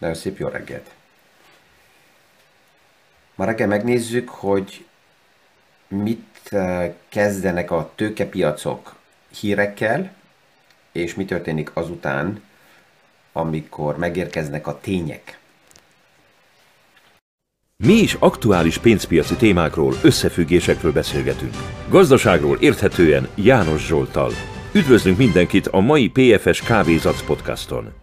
Nagyon szép jó reggelt! Ma reggel megnézzük, hogy mit kezdenek a tőkepiacok hírekkel, és mi történik azután, amikor megérkeznek a tények. Mi is aktuális pénzpiaci témákról, összefüggésekről beszélgetünk. Gazdaságról érthetően János Zsolttal. Üdvözlünk mindenkit a mai PFS Kávézac podcaston.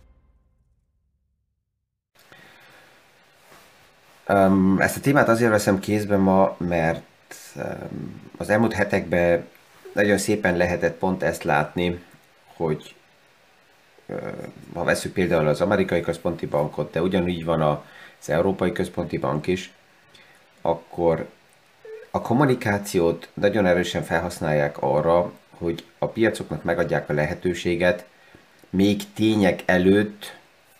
Ezt a témát azért veszem kézbe ma, mert az elmúlt hetekben nagyon szépen lehetett pont ezt látni, hogy ha veszük például az amerikai központi bankot, de ugyanúgy van az Európai Központi Bank is, akkor a kommunikációt nagyon erősen felhasználják arra, hogy a piacoknak megadják a lehetőséget még tények előtt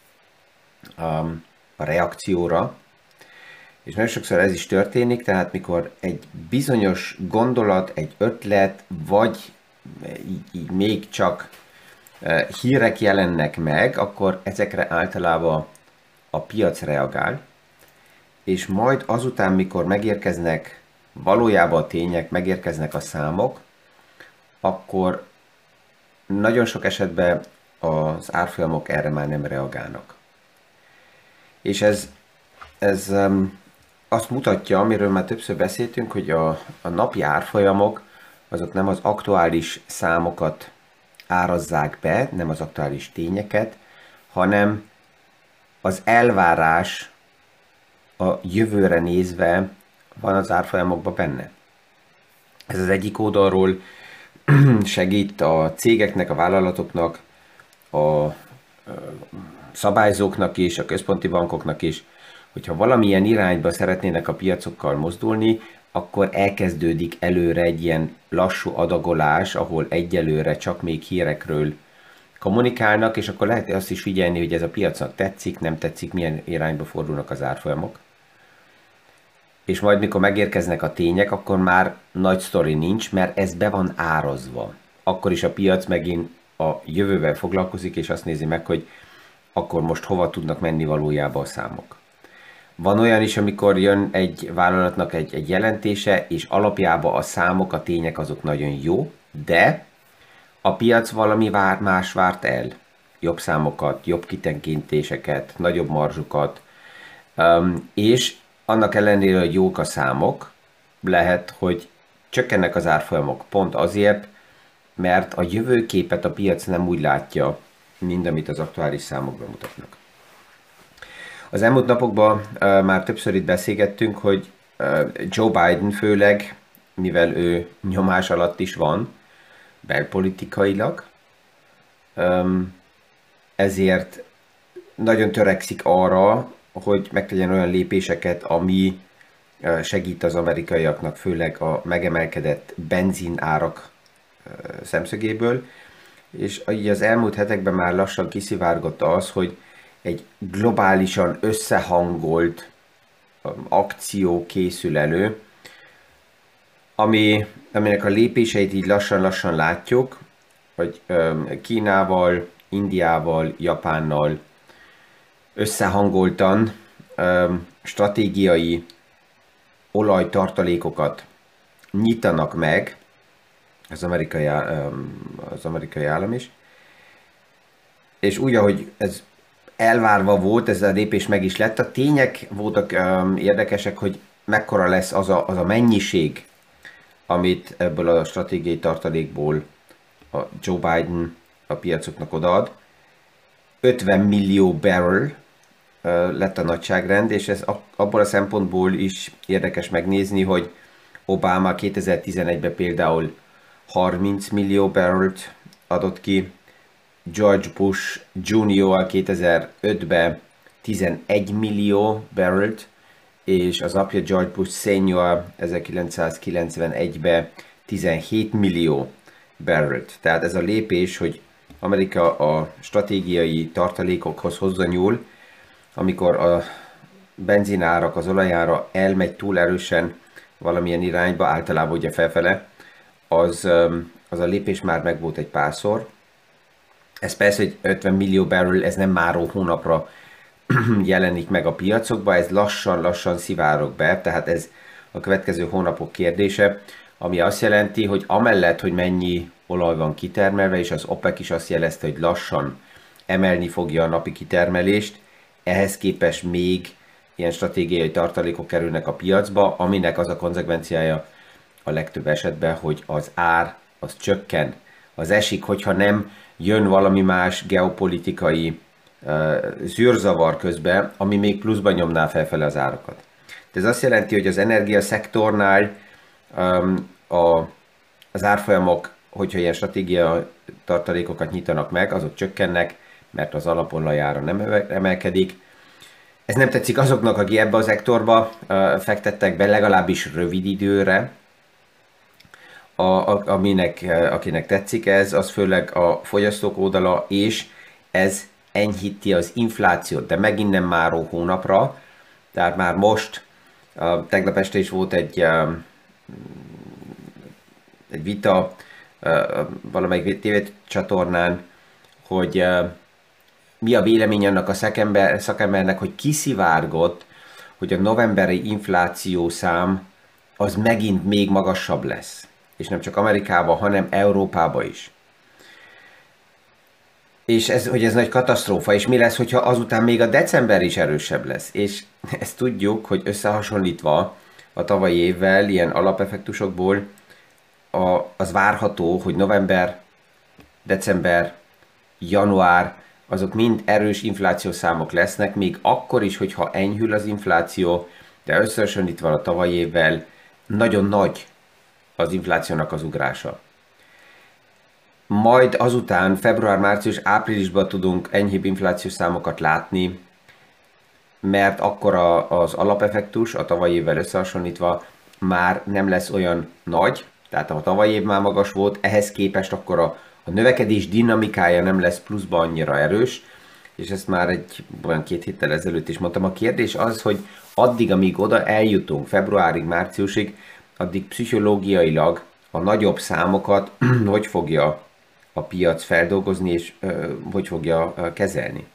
a reakcióra, és nagyon sokszor ez is történik, tehát mikor egy bizonyos gondolat, egy ötlet, vagy így még csak hírek jelennek meg, akkor ezekre általában a piac reagál, és majd azután, mikor megérkeznek valójában a tények, megérkeznek a számok, akkor nagyon sok esetben az árfolyamok erre már nem reagálnak. És ez azt mutatja, amiről már többször beszéltünk, hogy a napi árfolyamok azok nem az aktuális számokat árazzák be, nem az aktuális tényeket, hanem az elvárás a jövőre nézve van az árfolyamokban benne. Ez az egyik oldalról segít a cégeknek, a vállalatoknak, a szabályzóknak is, a központi bankoknak is, hogyha valamilyen irányba szeretnének a piacokkal mozdulni, akkor elkezdődik előre egy ilyen lassú adagolás, ahol egyelőre csak még hírekről kommunikálnak, és akkor lehet azt is figyelni, hogy ez a piacnak tetszik, nem tetszik, milyen irányba fordulnak az árfolyamok. És majd mikor megérkeznek a tények, akkor már nagy sztori nincs, mert ez be van árazva. Akkor is a piac megint a jövővel foglalkozik, és azt nézi meg, hogy akkor most hova tudnak menni valójában a számok. Van olyan is, amikor jön egy vállalatnak egy jelentése, és alapjában a számok, a tények azok nagyon jó, de a piac valami más várt el. Jobb számokat, jobb kitekintéseket, nagyobb marzsukat, és annak ellenére, hogy jók a számok, lehet, hogy csökkennek az árfolyamok pont azért, mert a jövőképet a piac nem úgy látja, mint amit az aktuális számokban mutatnak. Az elmúlt napokban már többször itt beszélgettünk, hogy Joe Biden főleg, mivel ő nyomás alatt is van, belpolitikailag, ezért nagyon törekszik arra, hogy megtegyen olyan lépéseket, ami segít az amerikaiaknak, főleg a megemelkedett benzinárak szemszögéből, és így az elmúlt hetekben már lassan kiszivárgott az, hogy egy globálisan összehangolt akció készül elő, aminek a lépéseit így lassan-lassan látjuk, hogy Kínával, Indiával, Japánnal összehangoltan stratégiai olajtartalékokat nyitanak meg, az amerikai állam is, és úgy, ahogy ez elvárva volt, ez a lépés meg is lett. A tények voltak érdekesek, hogy mekkora lesz az a mennyiség, amit ebből a stratégiai tartalékból a Joe Biden a piacoknak odaad. 50 millió barrel lett a nagyságrend, és ez abból a szempontból is érdekes megnézni, hogy Obama 2011-ben például 30 millió barrelt adott ki, George Bush Jr. 2005-ben 11 millió barrelt, és az apja George Bush Senior 1991-ben 17 millió barrelt. Tehát ez a lépés, hogy Amerika a stratégiai tartalékokhoz hozzányúl, amikor a benzinárak, az olajára elmegy túl erősen valamilyen irányba, általában ugye felfele, az a lépés már megvolt egy párszor. Ez persze, hogy 50 millió barrel, ez nem máró hónapra jelenik meg a piacokba, ez lassan-lassan szivárog be, tehát ez a következő hónapok kérdése, ami azt jelenti, hogy amellett, hogy mennyi olaj van kitermelve, és az OPEC is azt jelezte, hogy lassan emelni fogja a napi kitermelést, ehhez képest még ilyen stratégiai tartalékok kerülnek a piacba, aminek az a konzekvenciája a legtöbb esetben, hogy az ár az csökken, az esik, hogyha nem jön valami más geopolitikai zűrzavar közben, ami még pluszban nyomná felfele az árakat. De ez azt jelenti, hogy az energiaszektornál az árfolyamok, hogyha ilyen stratégia tartalékokat nyitanak meg, azok csökkennek, mert az alapolajára nem emelkedik. Ez nem tetszik azoknak, akik ebbe a szektorba fektettek be legalábbis rövid időre, akinek tetszik ez, az főleg a fogyasztók oldala, és ez enyhíti az inflációt, de megint nem máró hónapra, tehát már most, tegnap este is volt egy vita valamelyik tévécsatornán, hogy mi a vélemény annak a szakembernek, hogy kiszivárgott, hogy a novemberi infláció szám az megint még magasabb lesz. És nem csak Amerikában, hanem Európában is. És ez nagy katasztrófa, és mi lesz, hogyha azután még a december is erősebb lesz. És ezt tudjuk, hogy összehasonlítva a tavalyi évvel, ilyen alapeffektusokból, az várható, hogy november, december, január, azok mind erős inflációszámok lesznek, még akkor is, hogyha enyhül az infláció, de összehasonlítva a tavalyi évvel nagyon nagy az inflációnak az ugrása. Majd azután február, március, áprilisban tudunk enyhébb inflációs számokat látni, mert akkor az alapeffektus a tavalyi évvel összehasonlítva már nem lesz olyan nagy, tehát a tavalyi év már magas volt, ehhez képest akkor a növekedés dinamikája nem lesz pluszban annyira erős, és ezt már olyan 2 héttel ezelőtt is mondtam. A kérdés az, hogy addig, amíg oda eljutunk, februárig, márciusig, addig pszichológiailag a nagyobb számokat hogy fogja a piac feldolgozni, és hogy fogja kezelni.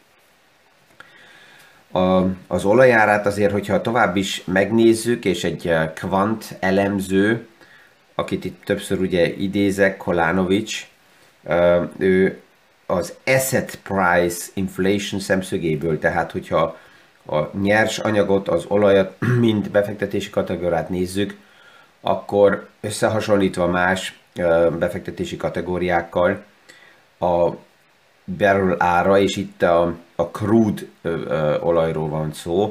Az olajárát azért, hogyha tovább is megnézzük, és egy kvant elemző, akit itt többször ugye idézek, Kolanovics, ő az asset price inflation szemszögéből, tehát hogyha a nyers anyagot, az olajat, mind befektetési kategóriát nézzük, akkor összehasonlítva más befektetési kategóriákkal a barrel ára, és itt a crude olajról van szó,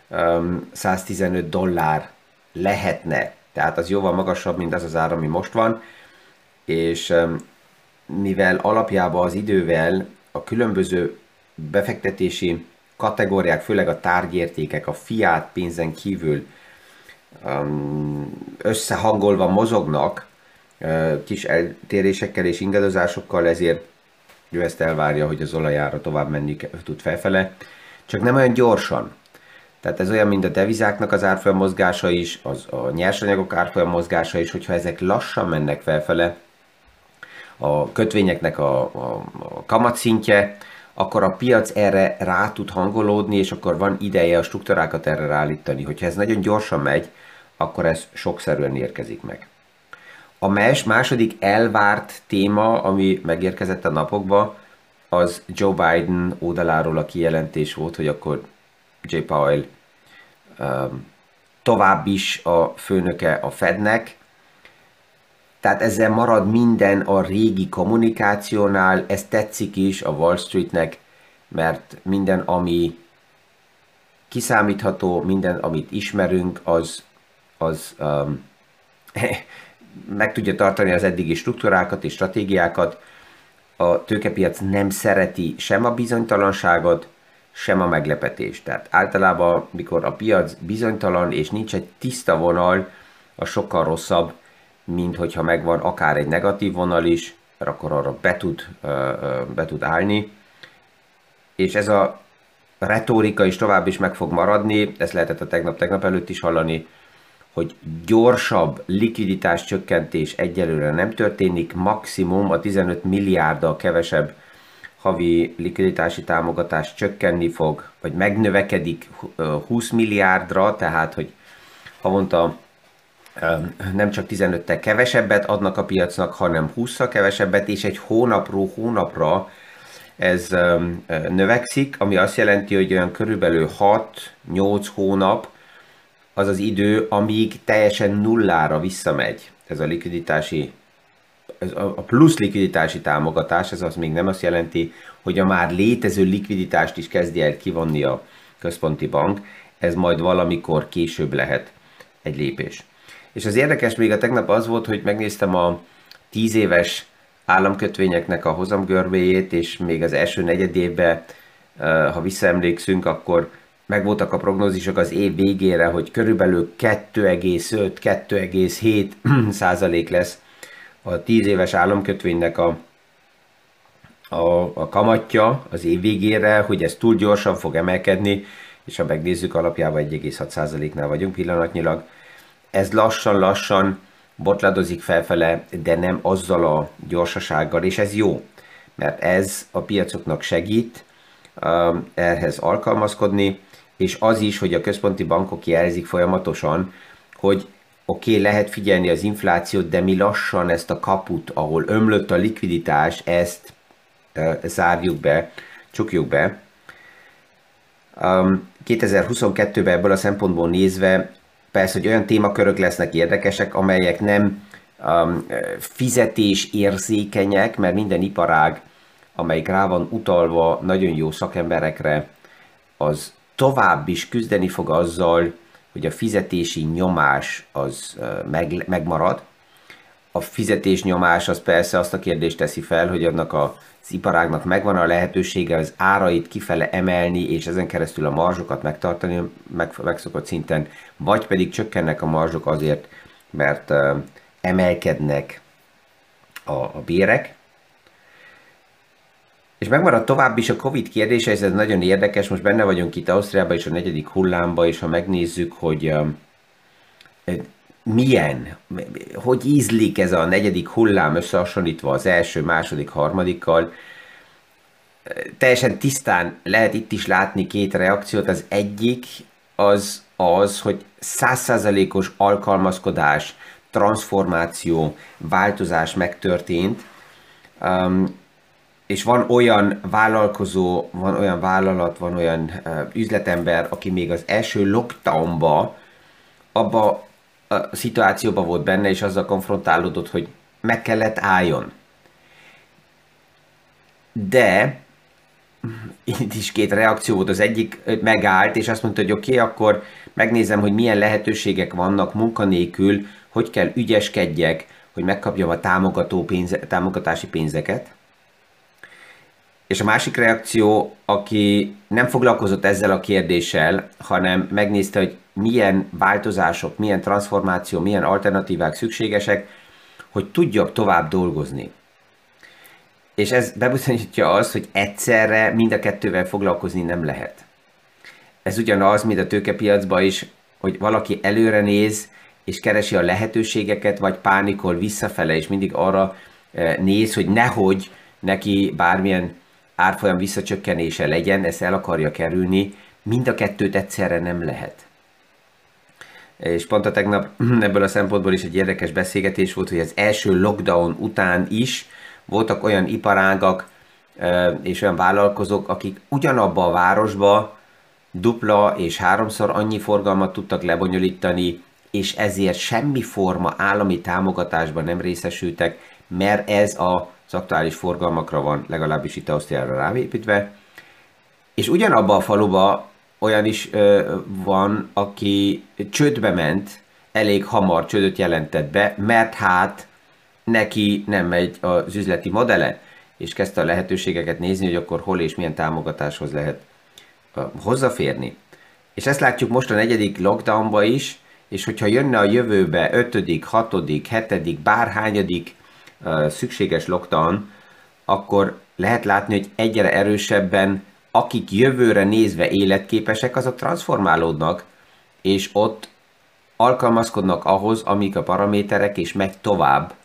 $115 lehetne. Tehát az jóval magasabb, mint az ár, ami most van, és mivel alapjában az idővel a különböző befektetési kategóriák, főleg a tárgyértékek, a fiat pénzen kívül összehangolva mozognak, kis eltérésekkel és ingadozásokkal, ezért ő ezt elvárja, hogy az olajára tovább menni tud felfele, csak nem olyan gyorsan. Tehát ez olyan, mint a devizáknak az árfolyam mozgása is, a nyersanyagok árfolyam mozgása is, hogyha ezek lassan mennek felfele, a kötvényeknek a kamatszintje, akkor a piac erre rá tud hangolódni, és akkor van ideje a struktúrákat erre ráállítani. Hogyha ez nagyon gyorsan megy, akkor ez sokszerűen érkezik meg. A második elvárt téma, ami megérkezett a napokba, az Joe Biden oldaláról a kijelentés volt, hogy akkor Jay Powell tovább is a főnöke a Fednek. Tehát ezzel marad minden a régi kommunikációnál, ez tetszik is a Wall Streetnek, mert minden, ami kiszámítható, minden, amit ismerünk, az meg tudja tartani az eddigi struktúrákat és stratégiákat. A tőkepiac nem szereti sem a bizonytalanságot, sem a meglepetést. Tehát általában, mikor a piac bizonytalan és nincs egy tiszta vonal, az sokkal rosszabb, mint hogyha megvan akár egy negatív vonal is, mert akkor arra be tud állni. És ez a retorika is tovább is meg fog maradni, ezt lehetett a tegnap előtt is hallani, hogy gyorsabb likviditás csökkentés egyelőre nem történik, maximum a 15 milliárddal kevesebb havi likviditási támogatás csökkenni fog, vagy megnövekedik 20 milliárdra, tehát hogy havonta nem csak 15-tel kevesebbet adnak a piacnak, hanem 20-szal kevesebbet, és egy hónapról hónapra ez növekszik, ami azt jelenti, hogy olyan körülbelül 6-8 hónap az az idő, amíg teljesen nullára visszamegy ez a likviditási, a plusz likviditási támogatás. Ez az még nem azt jelenti, hogy a már létező likviditást is kezdi el kivonni a központi bank, ez majd valamikor később lehet egy lépés. És az érdekes még a tegnap az volt, hogy megnéztem a 10 éves államkötvényeknek a hozamgörbéjét, és még az első negyedévben, ha visszaemlékszünk, akkor megvoltak a prognózisok az év végére, hogy körülbelül 2,5-2,7% lesz a 10 éves államkötvénynek a kamatja az év végére, hogy ez túl gyorsan fog emelkedni, és ha megnézzük, alapjában 1,6%-nál vagyunk pillanatnyilag. Ez lassan-lassan botladozik felfele, de nem azzal a gyorsasággal, és ez jó, mert ez a piacoknak segít ehhez alkalmazkodni, és az is, hogy a központi bankok jelzik folyamatosan, hogy oké, lehet figyelni az inflációt, de mi lassan ezt a kaput, ahol ömlött a likviditás, ezt zárjuk be, csukjuk be. 2022-ben ebből a szempontból nézve persze, hogy olyan témakörök lesznek érdekesek, amelyek nem fizetésérzékenyek, mert minden iparág, amelyik rá van utalva nagyon jó szakemberekre, az tovább is küzdeni fog azzal, hogy a fizetési nyomás az megmarad. A fizetésnyomás az persze azt a kérdést teszi fel, hogy annak az iparágnak megvan a lehetősége az árait kifele emelni, és ezen keresztül a marzsokat megtartani megszokott szinten, vagy pedig csökkennek a marzsok azért, mert emelkednek a bérek. És megmarad tovább is a Covid kérdése, ez nagyon érdekes, most benne vagyunk itt Ausztriában is a 4. hullámba, és ha megnézzük, hogy hogy ízlik ez a 4. hullám összehasonlítva az első, második, harmadikkal. Teljesen tisztán lehet itt is látni két reakciót. Az egyik az, hogy 100%-os alkalmazkodás, transformáció, változás megtörtént, és van olyan vállalkozó, van olyan vállalat, van olyan üzletember, aki még az első lockdownba abba a szituációban volt benne, és azzal konfrontálódott, hogy meg kellett álljon. De itt is két reakció volt. Az egyik megállt, és azt mondta, hogy oké, akkor megnézem, hogy milyen lehetőségek vannak munkanélkül, hogy kell ügyeskedjek, hogy megkapjam a támogatási pénzeket. És a másik reakció, aki nem foglalkozott ezzel a kérdéssel, hanem megnézte, hogy milyen változások, milyen transformáció, milyen alternatívák szükségesek, hogy tudjak tovább dolgozni. És ez bebizonyítja azt, hogy egyszerre mind a kettővel foglalkozni nem lehet. Ez ugyanaz, mint a tőkepiacban is, hogy valaki előre néz, és keresi a lehetőségeket, vagy pánikol visszafele, és mindig arra néz, hogy nehogy neki bármilyen árfolyam visszacsökkenése legyen, ezt el akarja kerülni, mind a kettőt egyszerre nem lehet. És pont a tegnap ebből a szempontból is egy érdekes beszélgetés volt, hogy az első lockdown után is voltak olyan iparágak és olyan vállalkozók, akik ugyanabba a városba dupla és háromszor annyi forgalmat tudtak lebonyolítani, és ezért semmi forma állami támogatásban nem részesültek, mert ez az aktuális forgalmakra van, legalábbis itt Ausztriára ráépítve. És ugyanabban a faluban olyan is van, aki csődbe ment, elég hamar csődöt jelentett be, mert hát neki nem megy az üzleti modelle, és kezdte a lehetőségeket nézni, hogy akkor hol és milyen támogatáshoz lehet hozzáférni. És ezt látjuk most a 4. lockdownba is, és hogyha jönne a jövőbe 5., 6., 7., bárhányadik szükséges lockdown, akkor lehet látni, hogy egyre erősebben, akik jövőre nézve életképesek, azok transformálódnak, és ott alkalmazkodnak ahhoz, amik a paraméterek, és megy tovább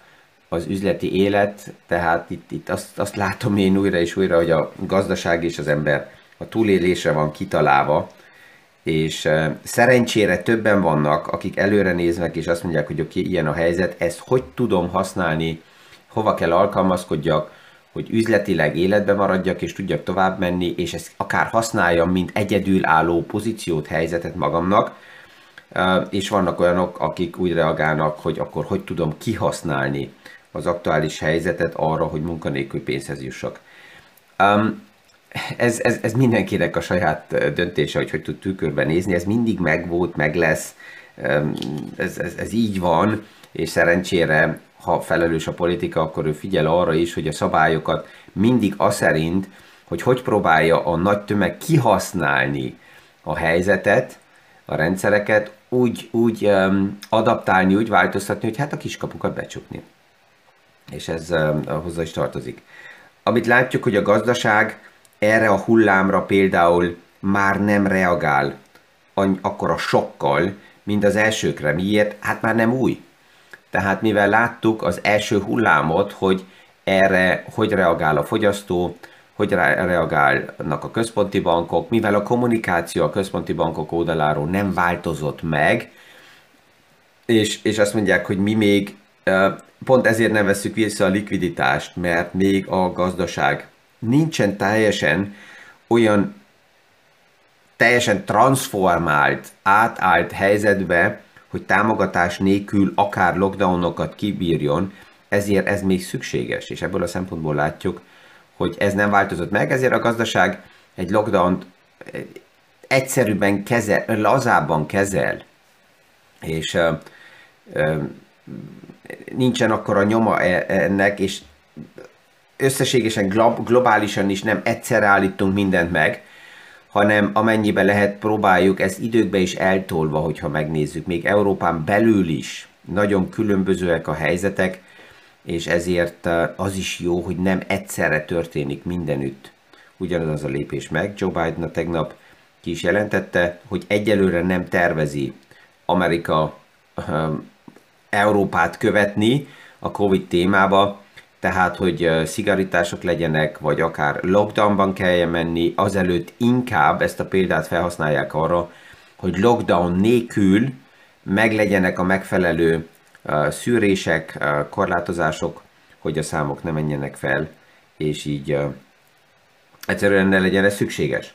az üzleti élet, tehát itt azt látom én újra és újra, hogy a gazdaság és az ember a túlélésre van kitalálva, és szerencsére többen vannak, akik előre néznek, és azt mondják, hogy oké, ilyen a helyzet, ezt hogy tudom használni, hova kell alkalmazkodjak, hogy üzletileg életbe maradjak, és tudjak tovább menni, és ezt akár használjam, mint egyedülálló pozíciót, helyzetet magamnak, és vannak olyanok, akik úgy reagálnak, hogy akkor hogy tudom kihasználni az aktuális helyzetet arra, hogy munkanélkül pénzhez jussak. Ez mindenkinek a saját döntése, hogy tud tükörben nézni, ez mindig megvolt, meg lesz, ez így van, és szerencsére, ha felelős a politika, akkor ő figyel arra is, hogy a szabályokat mindig az szerint, hogy próbálja a nagy tömeg kihasználni a helyzetet, a rendszereket, úgy adaptálni, úgy változtatni, hogy hát a kiskapukat becsukni. És ez hozzá is tartozik. Amit látjuk, hogy a gazdaság erre a hullámra például már nem reagál akkora sokkal, mint az elsőkre. Miért? Hát már nem új. Tehát mivel láttuk az első hullámot, hogy erre hogy reagál a fogyasztó, hogy reagálnak a központi bankok, mivel a kommunikáció a központi bankok oldaláról nem változott meg, és azt mondják, hogy mi még pont ezért nem vesszük vissza a likviditást, mert még a gazdaság nincsen teljesen olyan teljesen transformált, átállt helyzetbe, hogy támogatás nélkül akár lockdownokat kibírjon, ezért ez még szükséges, és ebből a szempontból látjuk, hogy ez nem változott meg, ezért a gazdaság egy lockdownt egyszerűbben kezel, lazábban kezel, és nincsen akkora nyoma ennek, és összességesen globálisan is nem egyszer állítunk mindent meg, hanem amennyiben lehet, próbáljuk ezt időkbe is eltolva, hogyha megnézzük. Még Európán belül is nagyon különbözőek a helyzetek, és ezért az is jó, hogy nem egyszerre történik mindenütt ugyanaz a lépés meg. Joe Biden tegnap ki is jelentette, hogy egyelőre nem tervezi Amerika Európát követni a Covid témába, tehát, hogy szigorítások legyenek, vagy akár lockdownban kelljen menni, azelőtt inkább ezt a példát felhasználják arra, hogy lockdown nélkül meglegyenek a megfelelő szűrések, korlátozások, hogy a számok ne menjenek fel, és így egyszerűen ne legyen ez szükséges.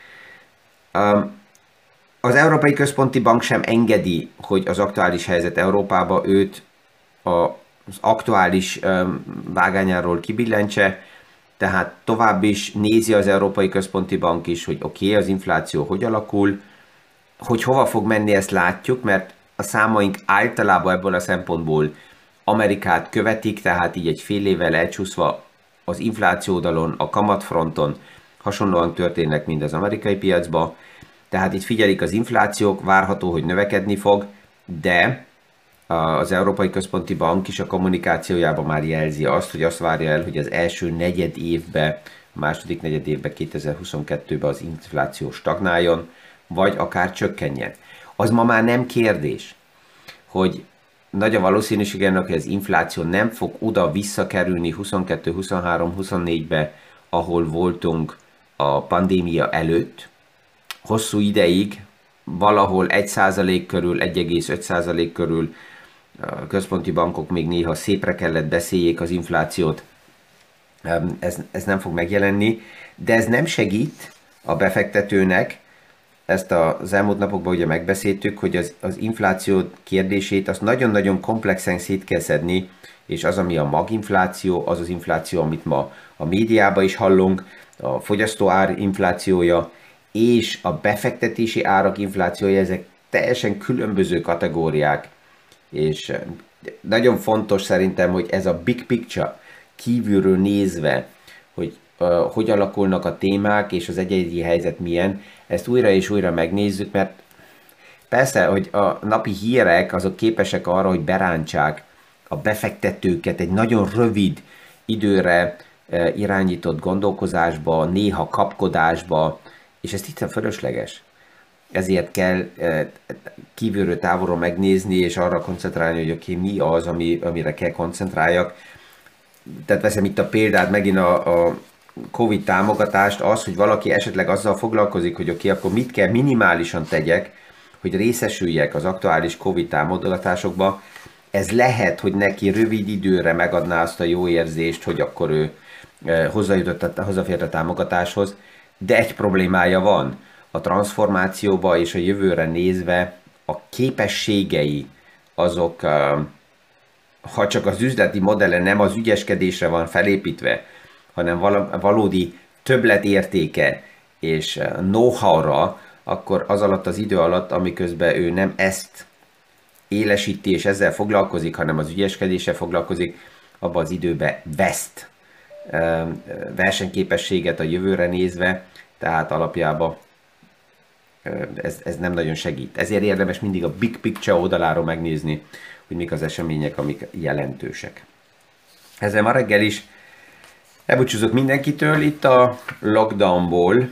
Az Európai Központi Bank sem engedi, hogy az aktuális helyzet Európába őt az aktuális vágányáról kibillentse, tehát tovább is nézi az Európai Központi Bank is, hogy oké, az infláció hogy alakul, hogy hova fog menni, ezt látjuk, mert a számaink általában ebből a szempontból Amerikát követik, tehát így egy fél évvel elcsúszva az infláció oldalon, a kamatfronton hasonlóan történnek, mint az amerikai piacban, tehát itt figyelik az inflációk, várható, hogy növekedni fog, de az Európai Központi Bank is a kommunikációjában már jelzi azt, hogy azt várja el, hogy az első negyed évben, második negyed évben, 2022-ben az infláció stagnáljon, vagy akár csökkenjen. Az ma már nem kérdés, hogy nagy a valószínűség ennek, hogy az infláció nem fog oda visszakerülni 22, 23, 24-be, ahol voltunk a pandémia előtt. Hosszú ideig, valahol 1% körül, 1,5% körül a központi bankok még néha szépre kellett beszéljék az inflációt. Ez nem fog megjelenni, de ez nem segít a befektetőnek. Ezt az elmúlt napokban ugye megbeszéltük, hogy az infláció kérdését azt nagyon-nagyon komplexen szét kell szedni, és az, ami a maginfláció, az az infláció, amit ma a médiában is hallunk, a fogyasztóár inflációja, és a befektetési árak inflációja, ezek teljesen különböző kategóriák, és nagyon fontos szerintem, hogy ez a big picture kívülről nézve, hogy hogy alakulnak a témák, és az egyedi helyzet milyen, ezt újra és újra megnézzük, mert persze, hogy a napi hírek azok képesek arra, hogy berántsák a befektetőket egy nagyon rövid időre irányított gondolkozásba, néha kapkodásba, és ez itt fölösleges. ezért kell kívülről, távolról megnézni, és arra koncentrálni, hogy oké, mi az, amire kell koncentráljak. Tehát veszem itt a példát, megint a Covid támogatást, az, hogy valaki esetleg azzal foglalkozik, hogy oké, akkor mit kell minimálisan tegyek, hogy részesüljek az aktuális Covid támogatásokba, ez lehet, hogy neki rövid időre megadná azt a jó érzést, hogy akkor ő hozzáfért a támogatáshoz, de egy problémája van. A transformációba és a jövőre nézve a képességei azok, ha csak az üzleti modelle nem az ügyeskedésre van felépítve, hanem valódi többletértéke és know-how-ra, akkor az alatt az idő alatt, amiközben ő nem ezt élesíti és ezzel foglalkozik, hanem az ügyeskedéssel foglalkozik, abban az időben veszt versenyképességet a jövőre nézve, tehát alapjában ez nem nagyon segít. Ezért érdemes mindig a big picture oldaláról megnézni, hogy mik az események, amik jelentősek. Ezzel ma reggel is elbúcsúzok mindenkitől itt a lockdownból.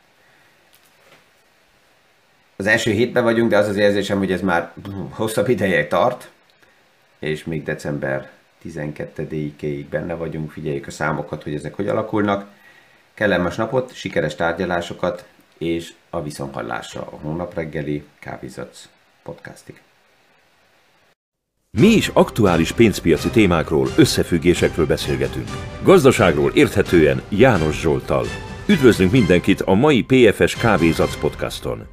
Az első hétben vagyunk, de az az érzésem, hogy ez már hosszabb ideje tart, és még december 12-ig benne vagyunk, figyeljük a számokat, hogy ezek hogy alakulnak. Kellemes napot, sikeres tárgyalásokat, és a viszonthallásra a Hónap reggeli Kávézac podcastig. Mi is aktuális pénzpiaci témákról, összefüggésekről beszélgetünk. Gazdaságról érthetően János Zsolttal. Üdvözlünk mindenkit a mai PFS Kávézac podcaston!